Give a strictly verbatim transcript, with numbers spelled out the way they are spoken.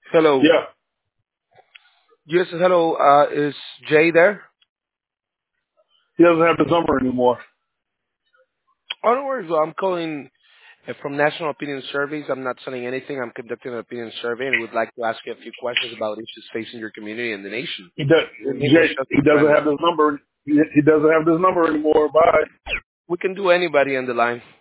Hello. Yeah, Yes, hello. Uh, is Jay there? he doesn't have his number anymore. Oh, no worries. Well, I'm calling uh, from National Opinion Surveys. I'm not selling anything. I'm conducting an opinion survey and would like to ask you a few questions about issues facing your community and the nation. He does. Your name was Jay, just he doesn't friendly. have his number. He, he doesn't have his number anymore. Bye. We can do anybody on the line.